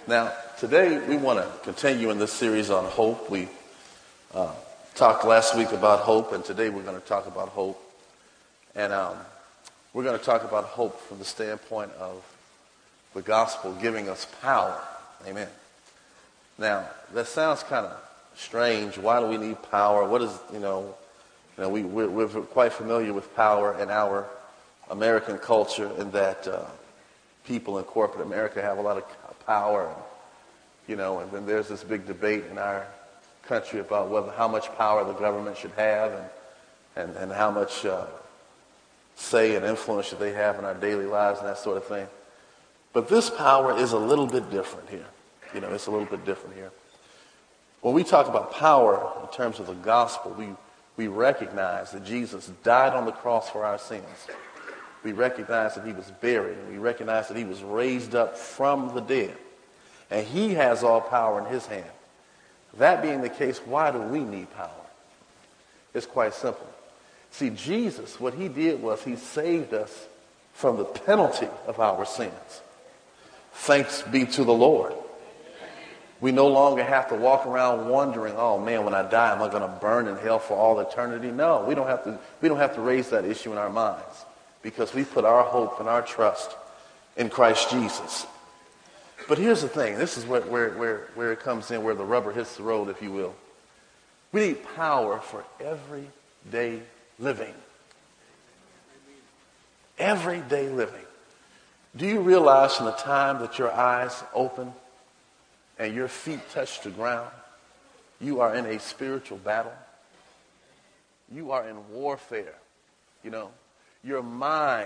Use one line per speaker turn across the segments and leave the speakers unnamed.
Now, today we want to continue in this series on hope. We talked last week about hope, and today we're going to talk about hope. And we're going to talk about hope from the standpoint of the gospel giving us power. Amen. Now, that sounds kind of strange. Why do we need power? What is, we're quite familiar with power in our American culture, in that people in corporate America have a lot of power, and then there's this big debate in our country about how much power the government should have and how much say and influence should they have in our daily lives and that sort of thing. But this power is a little bit different here. It's a little bit different here. When we talk about power in terms of the gospel, we recognize that Jesus died on the cross for our sins. We recognize that he was buried. We recognize that he was raised up from the dead. And he has all power in his hand. That being the case, why do we need power? It's quite simple. See, Jesus, what he did was he saved us from the penalty of our sins. Thanks be to the Lord. We no longer have to walk around wondering, oh man, when I die, am I going to burn in hell for all eternity? No, we don't have to raise that issue in our minds, because we put our hope and our trust in Christ Jesus. But here's the thing. This is where it comes in, where the rubber hits the road, if you will. We need power for everyday living. Everyday living. Do you realize from the time that your eyes open and your feet touch the ground, you are in a spiritual battle? You are in warfare. Your mind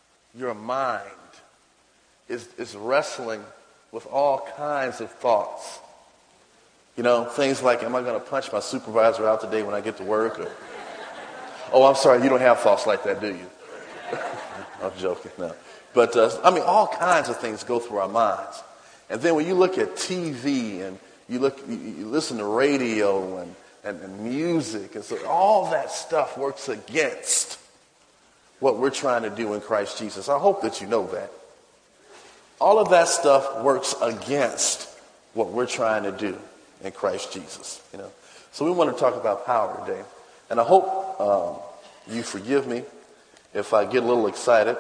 is wrestling with all kinds of thoughts. Things like, am I going to punch my supervisor out today when I get to work? Or, oh, I'm sorry, you don't have thoughts like that, do you? I'm joking, no. But, all kinds of things go through our minds. And then when you look at TV and you listen to radio and music, and so all that stuff works against what we're trying to do in Christ Jesus. I hope that you know that. All of that stuff works against what we're trying to do in Christ Jesus. So we want to talk about power today. And I hope you forgive me if I get a little excited.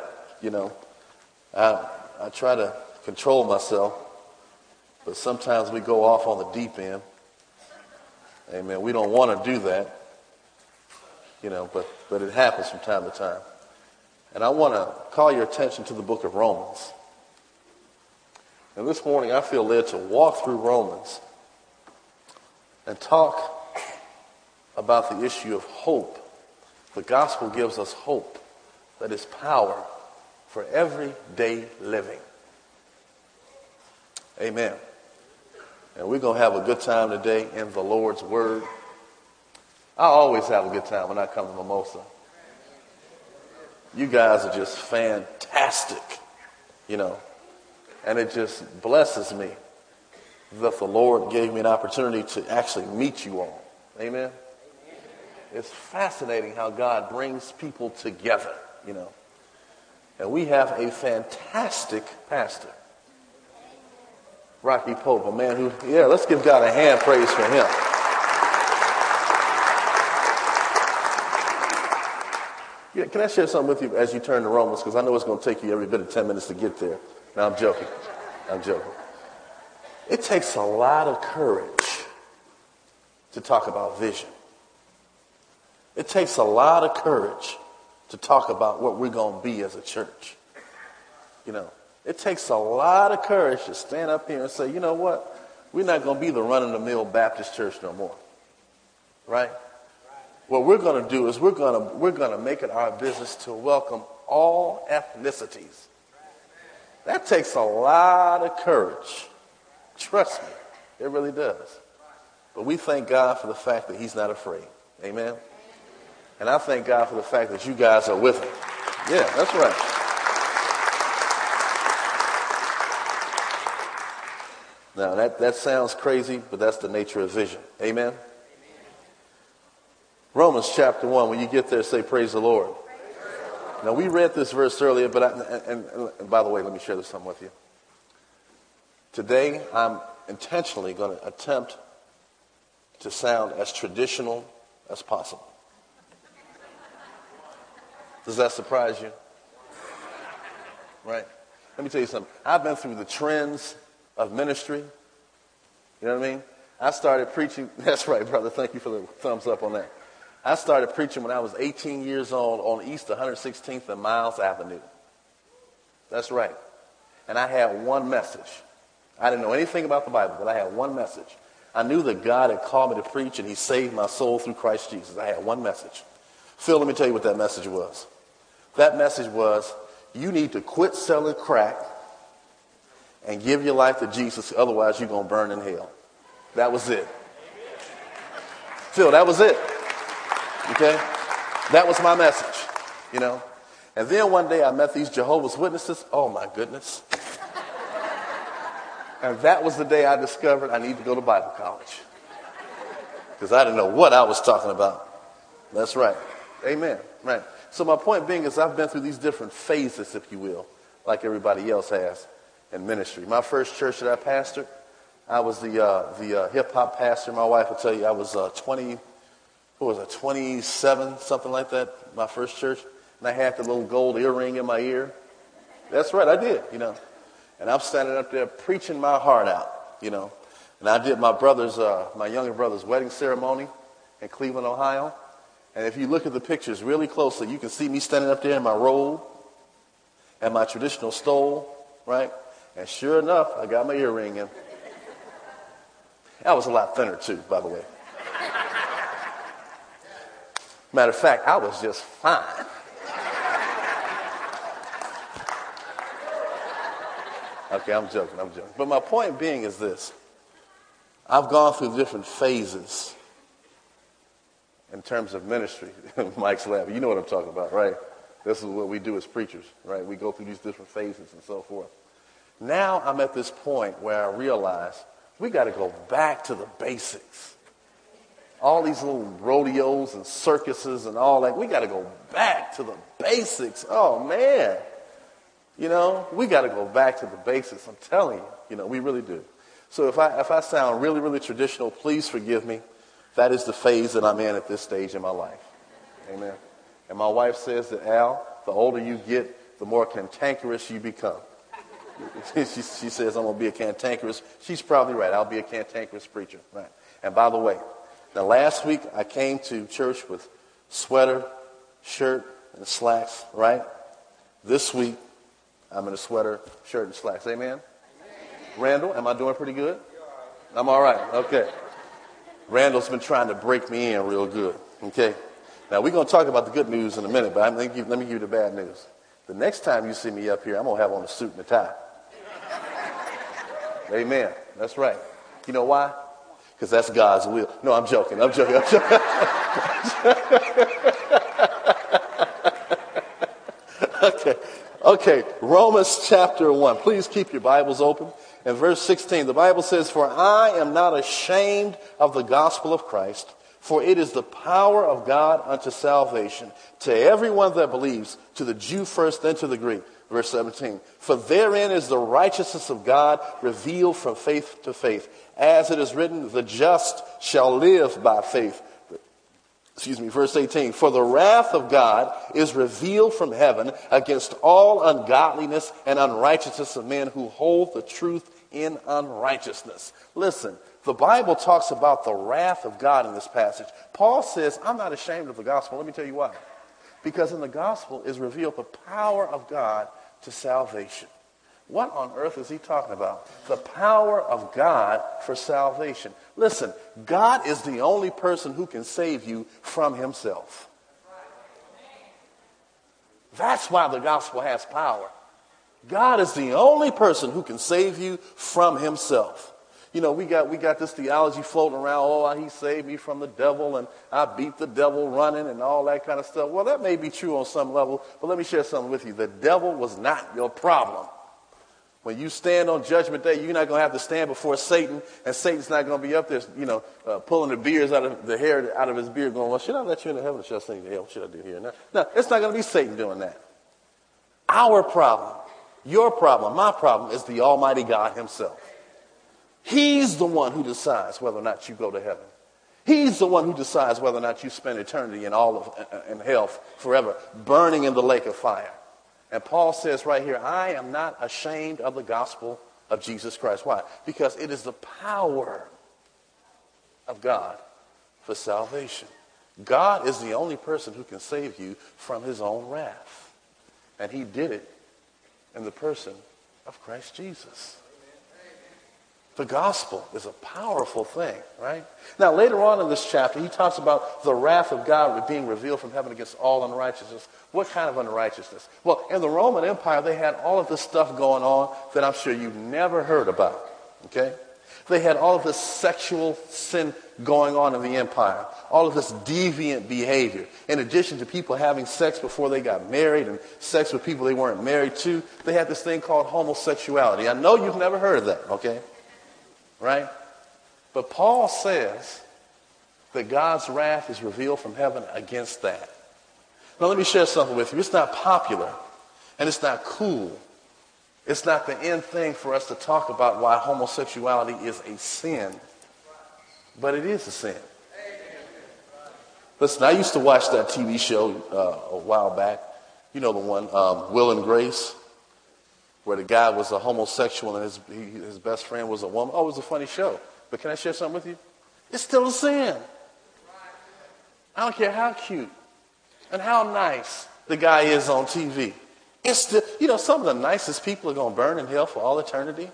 I try to control myself, but sometimes we go off on the deep end. Amen. We don't want to do that, but it happens from time to time. And I want to call your attention to the book of Romans. And this morning I feel led to walk through Romans and talk about the issue of hope. The gospel gives us hope that is power for everyday living. Amen. And we're going to have a good time today in the Lord's Word. I always have a good time when I come to Mimosa. You guys are just fantastic, and it just blesses me that the Lord gave me an opportunity to actually meet you all. Amen. It's fascinating how God brings people together, And we have a fantastic pastor, Rocky Pope, a man let's give God a hand praise for him. Yeah, can I share something with you as you turn to Romans? Because I know it's going to take you every bit of 10 minutes to get there. No, I'm joking. It takes a lot of courage to talk about vision. It takes a lot of courage to talk about what we're going to be as a church. It takes a lot of courage to stand up here and say, you know what? We're not going to be the run-of-the-mill Baptist church no more. Right? What we're going to do is we're going to make it our business to welcome all ethnicities. That takes a lot of courage. Trust me, it really does. But we thank God for the fact that he's not afraid. Amen? And I thank God for the fact that you guys are with him. Yeah, that's right. Now, that sounds crazy, but that's the nature of vision. Amen? Romans chapter 1, when you get there, say, praise the Lord. Now, we read this verse earlier, but and by the way, let me share this something with you. Today, I'm intentionally going to attempt to sound as traditional as possible. Does that surprise you? Right? Let me tell you something. I've been through the trends of ministry. You know what I mean? I started preaching. That's right, brother. Thank you for the thumbs up on that. I started preaching when I was 18 years old on East 116th and Miles Avenue. That's right. And I had one message. I didn't know anything about the Bible, but I had one message. I knew that God had called me to preach, and he saved my soul through Christ Jesus. I had one message. Phil, let me tell you what that message was. That message was, you need to quit selling crack and give your life to Jesus, otherwise you're going to burn in hell. That was it. Phil, that was it. Okay? That was my message, you know. And then one day I met these Jehovah's Witnesses. Oh, my goodness. And that was the day I discovered I need to go to Bible college. Because I didn't know what I was talking about. That's right. Amen. Right. So my point being is I've been through these different phases, if you will, like everybody else has in ministry. My first church that I pastored, I was the hip-hop pastor. My wife will tell you I was 27, something like that, my first church. And I had the little gold earring in my ear. That's right, I did, you know. And I'm standing up there preaching my heart out, you know. And I did my younger brother's wedding ceremony in Cleveland, Ohio. And if you look at the pictures really closely, you can see me standing up there in my robe and my traditional stole, right? And sure enough, I got my earring in. I was a lot thinner too, by the way. Matter of fact, I was just fine. Okay, I'm joking. But my point being is this. I've gone through different phases in terms of ministry. Mike's laughing. You know what I'm talking about, right? This is what we do as preachers, right? We go through these different phases and so forth. Now I'm at this point where I realize we got to go back to the basics. All these little rodeos and circuses and all that, we got to go back to the basics. Oh, man. You know, we got to go back to the basics. I'm telling you, you know, we really do. So if I sound really, really traditional, please forgive me. That is the phase that I'm in at this stage in my life. Amen. And my wife says that, Al, the older you get, the more cantankerous you become. She says I'm going to be a cantankerous. She's probably right. I'll be a cantankerous preacher. Right. And by the way, now last week I came to church with sweater, shirt, and slacks, right? This week I'm in a sweater, shirt, and slacks. Amen? Amen. Randall, am I doing pretty good? I'm all right. Okay. Randall's been trying to break me in real good. Okay. Now we're going to talk about the good news in a minute, but let me give you the bad news. The next time you see me up here, I'm going to have on a suit and a tie. Amen. That's right. You know why? Because that's God's will. No, I'm joking. Okay. Romans chapter 1. Please keep your Bibles open. In verse 16, the Bible says, "For I am not ashamed of the gospel of Christ, for it is the power of God unto salvation to everyone that believes, to the Jew first, then to the Greek." Verse 17, "For therein is the righteousness of God revealed from faith to faith. As it is written, the just shall live by faith." Verse 18, "For the wrath of God is revealed from heaven against all ungodliness and unrighteousness of men who hold the truth in unrighteousness." Listen, the Bible talks about the wrath of God in this passage. Paul says, I'm not ashamed of the gospel. Let me tell you why. Because in the gospel is revealed the power of God to salvation. What on earth is he talking about? The power of God for salvation. Listen, God is the only person who can save you from himself. That's why the gospel has power. God is the only person who can save you from himself. You know, we got this theology floating around, oh, he saved me from the devil and I beat the devil running and all that kind of stuff. Well, that may be true on some level, but let me share something with you. The devil was not your problem. When you stand on Judgment Day, you're not going to have to stand before Satan, and Satan's not going to be up there, pulling the beards out of the hair out of his beard, going, well, should I let you into heaven or should I send you to hell? What should I do here? No, it's not going to be Satan doing that. Our problem, your problem, my problem is the Almighty God himself. He's the one who decides whether or not you go to heaven. He's the one who decides whether or not you spend eternity in hell forever, burning in the lake of fire. And Paul says right here, I am not ashamed of the gospel of Jesus Christ. Why? Because it is the power of God for salvation. God is the only person who can save you from his own wrath. And he did it in the person of Christ Jesus. The gospel is a powerful thing, right? Now, later on in this chapter, he talks about the wrath of God being revealed from heaven against all unrighteousness. What kind of unrighteousness? Well, in the Roman Empire, they had all of this stuff going on that I'm sure you've never heard about, okay? They had all of this sexual sin going on in the empire, all of this deviant behavior. In addition to people having sex before they got married and sex with people they weren't married to, they had this thing called homosexuality. I know you've never heard of that, okay? Right? But Paul says that God's wrath is revealed from heaven against that. Now let me share something with you. It's not popular and it's not cool. It's not the end thing for us to talk about why homosexuality is a sin. But it is a sin. Listen, I used to watch that TV show a while back. You know the one, Will and Grace, where the guy was a homosexual and his best friend was a woman. Oh, it was a funny show. But can I share something with you? It's still a sin. I don't care how cute and how nice the guy is on TV. It's still, some of the nicest people are going to burn in hell for all eternity.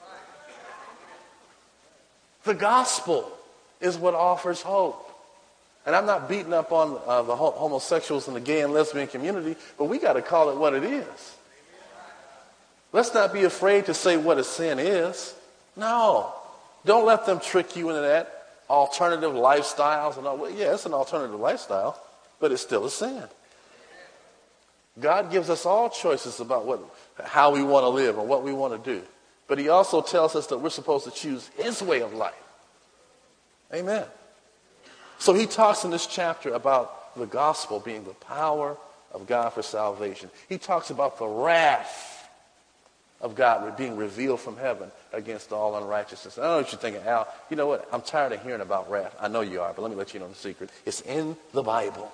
The gospel is what offers hope. And I'm not beating up on the homosexuals in the gay and lesbian community, but we got to call it what it is. Let's not be afraid to say what a sin is. No. Don't let them trick you into that. Alternative lifestyles and all. Well, yeah, it's an alternative lifestyle, but it's still a sin. God gives us all choices about how we want to live and what we want to do. But he also tells us that we're supposed to choose his way of life. Amen. So he talks in this chapter about the gospel being the power of God for salvation. He talks about the wrath of God being revealed from heaven against all unrighteousness. I don't know what you're thinking, Al. You know what? I'm tired of hearing about wrath. I know you are, but let me let you know the secret. It's in the Bible.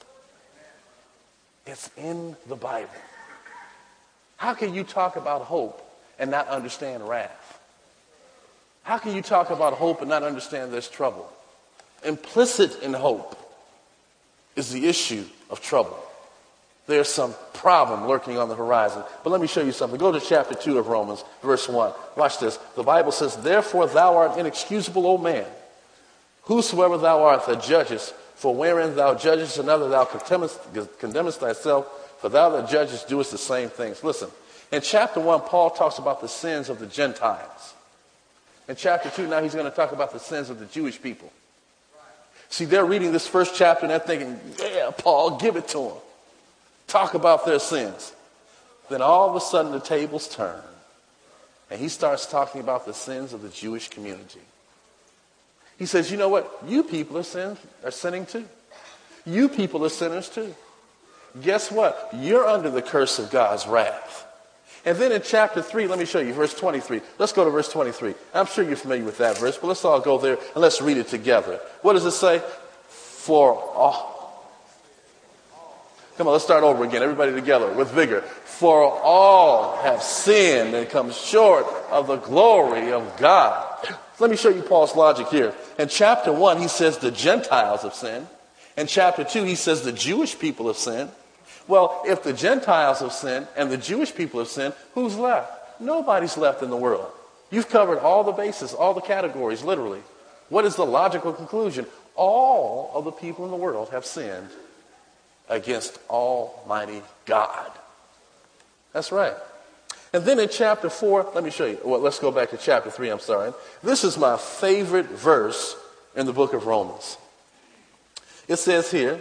It's in the Bible. How can you talk about hope and not understand wrath? How can you talk about hope and not understand there's trouble? Implicit in hope is the issue of trouble. There's some problem lurking on the horizon. But let me show you something. Go to chapter 2 of Romans, verse 1. Watch this. The Bible says, therefore thou art inexcusable, O man, whosoever thou art that judgest, for wherein thou judgest another, thou condemnest thyself, for thou that judgest doest the same things. Listen, in chapter 1, Paul talks about the sins of the Gentiles. In chapter 2, now he's going to talk about the sins of the Jewish people. See, they're reading this first chapter and they're thinking, yeah, Paul, give it to them. Talk about their sins. Then all of a sudden the tables turn and he starts talking about the sins of the Jewish community. He says, you know what? You people are sinning too. You people are sinners too. Guess what? You're under the curse of God's wrath. And then in chapter 3, let me show you, verse 23. Let's go to verse 23. I'm sure you're familiar with that verse, but let's all go there and let's read it together. What does it say? For all. Come on, let's start over again. Everybody together with vigor. For all have sinned and come short of the glory of God. Let me show you Paul's logic here. In chapter 1, he says the Gentiles have sinned. In chapter 2, he says the Jewish people have sinned. Well, if the Gentiles have sinned and the Jewish people have sinned, who's left? Nobody's left in the world. You've covered all the bases, all the categories, literally. What is the logical conclusion? All of the people in the world have sinned against Almighty God. That's right. And then in chapter 4, let me show you. Well, let's go back to chapter 3, I'm sorry. This is my favorite verse in the book of Romans. It says here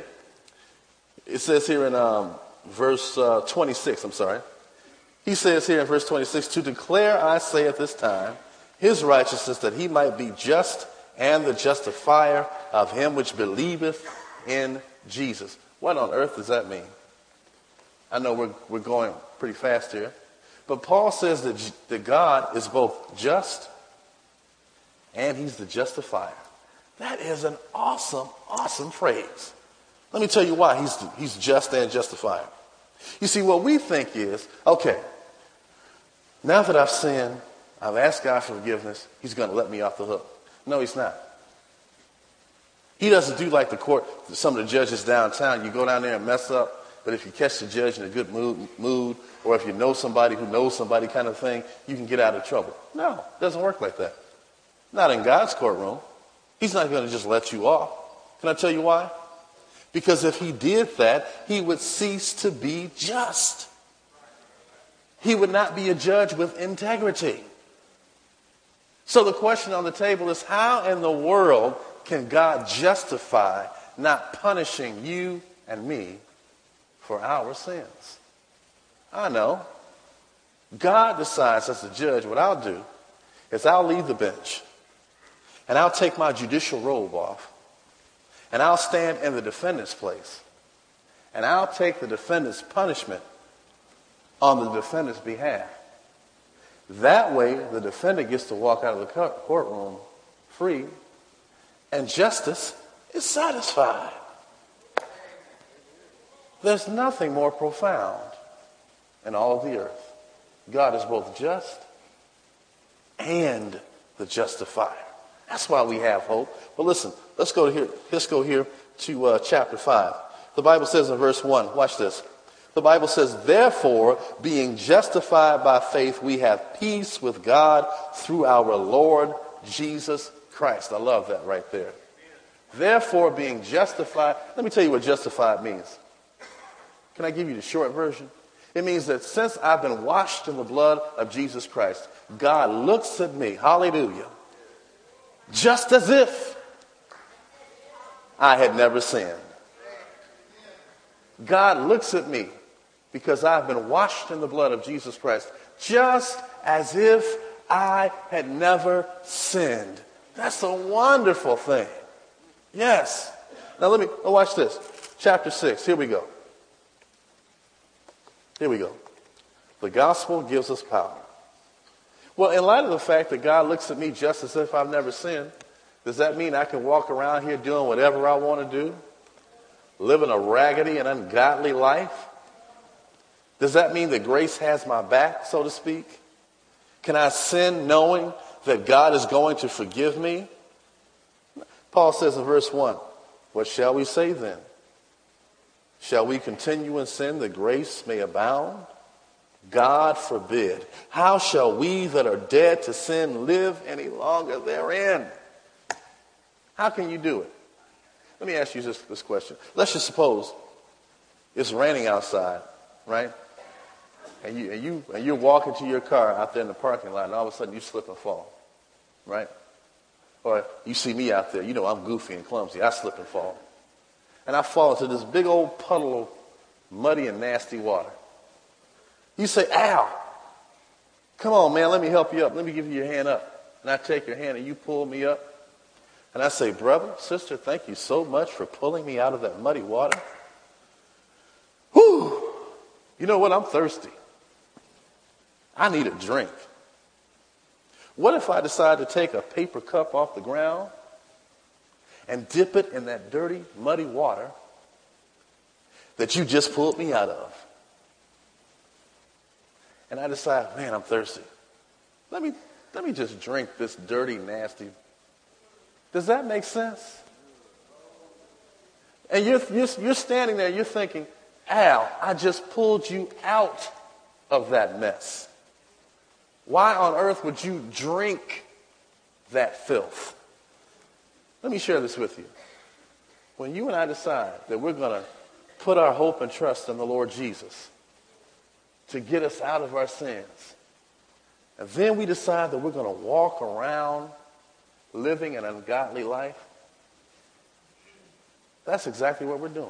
in verse 26, I'm sorry. He says here in verse 26, to declare, I say at this time, his righteousness, that he might be just and the justifier of him which believeth in Jesus. What on earth does that mean? I know we're going pretty fast here. But Paul says that God is both just and he's the justifier. That is an awesome, awesome phrase. Let me tell you why he's just and justifier. You see, what we think is, okay, now that I've sinned, I've asked God for forgiveness, he's going to let me off the hook. No, he's not. He doesn't do like the court, some of the judges downtown. You go down there and mess up, but if you catch the judge in a good mood, or if you know somebody who knows somebody kind of thing, you can get out of trouble. No, it doesn't work like that. Not in God's courtroom. He's not going to just let you off. Can I tell you why? Because if he did that, he would cease to be just. He would not be a judge with integrity. So the question on the table is, how in the world can God justify not punishing you and me for our sins? I know. God decides as a judge what I'll do is I'll leave the bench and I'll take my judicial robe off and I'll stand in the defendant's place and I'll take the defendant's punishment on the defendant's behalf. That way, the defendant gets to walk out of the courtroom free and justice is satisfied. There's nothing more profound in all of the earth. God is both just and the justifier. That's why we have hope. But listen, let's go here to chapter 5. The Bible says in verse 1, watch this. The Bible says, therefore, being justified by faith, we have peace with God through our Lord Jesus Christ. I love that right there. Therefore, being justified. Let me tell you what justified means. Can I give you the short version? It means that since I've been washed in the blood of Jesus Christ, God looks at me, hallelujah, just as if I had never sinned. God looks at me because I've been washed in the blood of Jesus Christ, just as if I had never sinned. That's a wonderful thing. Yes. Now watch this. Chapter 6. Here we go. Here we go. The gospel gives us power. Well, in light of the fact that God looks at me just as if I've never sinned, does that mean I can walk around here doing whatever I want to do? Living a raggedy and ungodly life? Does that mean that grace has my back, so to speak? Can I sin knowing that God is going to forgive me? Paul says in verse 1, what shall we say then? Shall we continue in sin that grace may abound? God forbid. How shall we that are dead to sin live any longer therein? How can you do it? Let me ask you this question. Let's just suppose it's raining outside, right? And you're walking to your car out there in the parking lot, and all of a sudden you slip and fall, right? Or you see me out there. You know I'm goofy and clumsy. I slip and fall. And I fall into this big old puddle of muddy and nasty water. You say, ow. Come on, man, let me help you up. Let me give you your hand up. And I take your hand and you pull me up. And I say, brother, sister, thank you so much for pulling me out of that muddy water. Whew. You know what? I'm thirsty. I need a drink. What if I decide to take a paper cup off the ground and dip it in that dirty, muddy water that you just pulled me out of? And I decide, man, I'm thirsty. Let me just drink this dirty, nasty. Does that make sense? And you're standing there, you're thinking, Al, I just pulled you out of that mess. Why on earth would you drink that filth? Let me share this with you. When you and I decide that we're going to put our hope and trust in the Lord Jesus to get us out of our sins, and then we decide that we're going to walk around living an ungodly life, that's exactly what we're doing.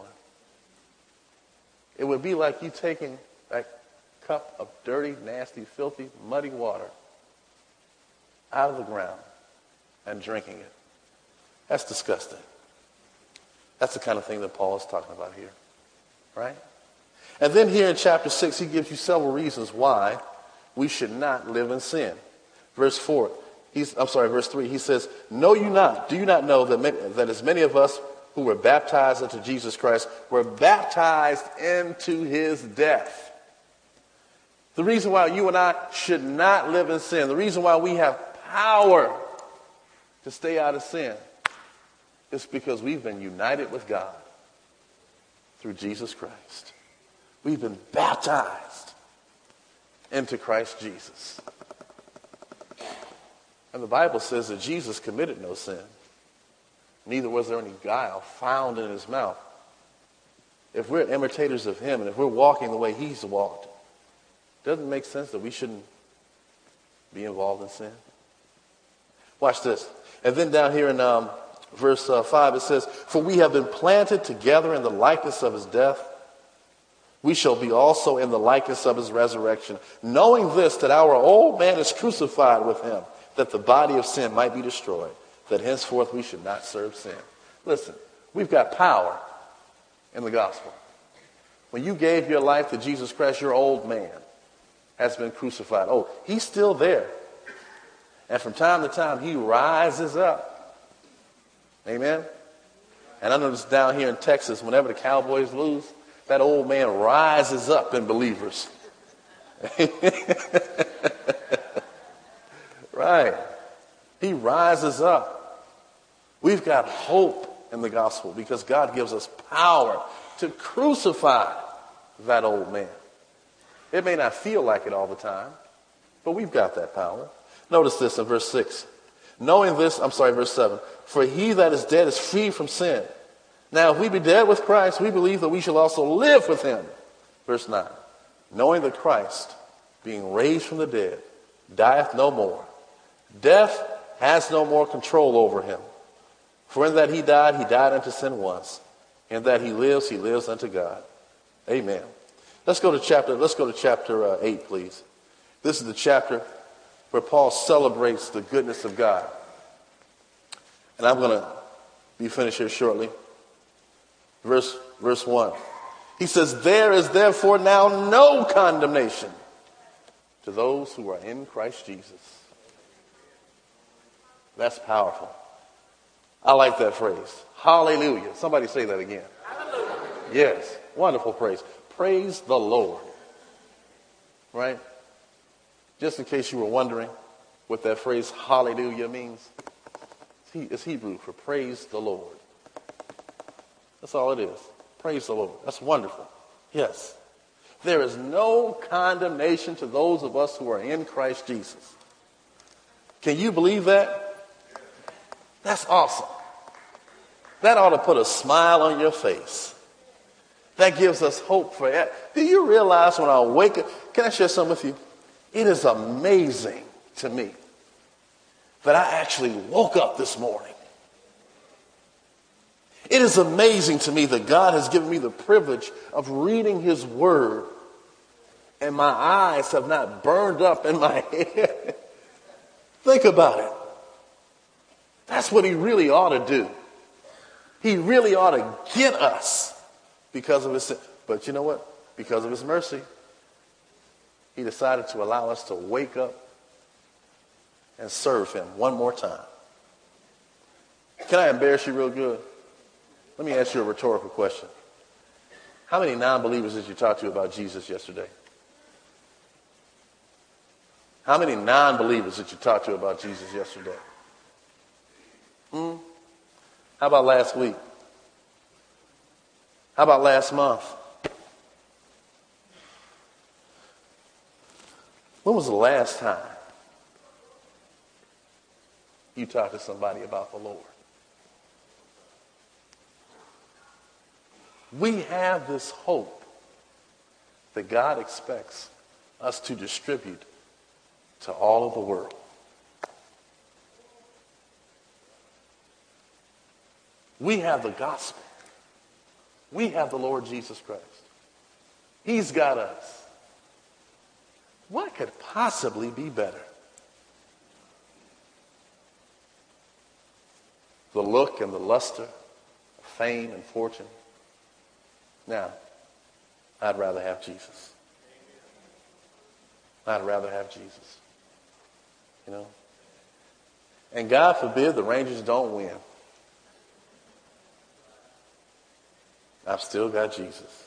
It would be like you taking that cup of dirty, nasty, filthy, muddy water out of the ground and drinking it. That's disgusting. That's the kind of thing that Paul is talking about here, right? And then here in chapter 6, he gives you several reasons why we should not live in sin. Verse 4, verse 3, he says, "Know you not, do you not know that as many of us who were baptized into Jesus Christ were baptized into his death?" The reason why you and I should not live in sin, the reason why we have power to stay out of sin, is because we've been united with God through Jesus Christ. We've been baptized into Christ Jesus. And the Bible says that Jesus committed no sin. Neither was there any guile found in his mouth. If we're imitators of him and if we're walking the way he's walked, doesn't it make sense that we shouldn't be involved in sin? Watch this. And then down here in verse 5 it says, "For we have been planted together in the likeness of his death. We shall be also in the likeness of his resurrection, knowing this, that our old man is crucified with him, that the body of sin might be destroyed, that henceforth we should not serve sin." Listen, we've got power in the gospel. When you gave your life to Jesus Christ, your old man has been crucified. Oh, he's still there. And from time to time, he rises up. Amen? And I notice down here in Texas, whenever the Cowboys lose, that old man rises up in believers. Right. He rises up. We've got hope in the gospel because God gives us power to crucify that old man. It may not feel like it all the time, but we've got that power. Notice this in verse 6. Verse 7. "For he that is dead is free from sin. Now if we be dead with Christ, we believe that we shall also live with him." Verse 9. "Knowing that Christ, being raised from the dead, dieth no more. Death has no more control over him. For in that he died unto sin once. In that he lives unto God." Amen. Let's go to chapter 8, please. This is the chapter where Paul celebrates the goodness of God. And I'm going to be finished here shortly. Verse 1. He says, "There is therefore now no condemnation to those who are in Christ Jesus." That's powerful. I like that phrase. Hallelujah. Somebody say that again. Hallelujah. Yes. Wonderful praise. Praise the Lord. Right? Just in case you were wondering what that phrase hallelujah means, it's Hebrew for praise the Lord. That's all it is. Praise the Lord. That's wonderful. Yes. There is no condemnation to those of us who are in Christ Jesus. Can you believe that? That's awesome. That ought to put a smile on your face. That gives us hope for it. Do you realize when I wake up, can I share something with you? It is amazing to me that I actually woke up this morning. It is amazing to me that God has given me the privilege of reading his word and my eyes have not burned up in my head. Think about it. That's what he really ought to do. He really ought to get us because of his sin. But you know what? Because of his mercy, he decided to allow us to wake up and serve him one more time. Can I embarrass you real good? Let me ask you a rhetorical question. How many non-believers did you talk to about Jesus yesterday? How many non-believers did you talk to about Jesus yesterday? How about last week? How about last month? When was the last time you talked to somebody about the Lord? We have this hope that God expects us to distribute to all of the world. We have the gospel. We have the Lord Jesus Christ. He's got us. What could possibly be better? The look and the luster of fame and fortune. Now, I'd rather have Jesus. I'd rather have Jesus. You know? And God forbid the Rangers don't win. I've still got Jesus.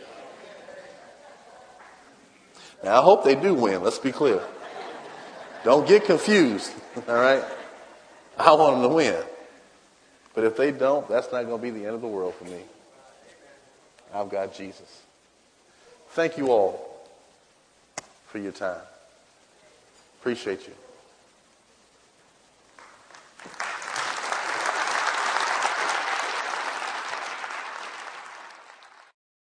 Now, I hope they do win. Let's be clear. Don't get confused. All right? I want them to win. But if they don't, that's not going to be the end of the world for me. I've got Jesus. Thank you all for your time. Appreciate you.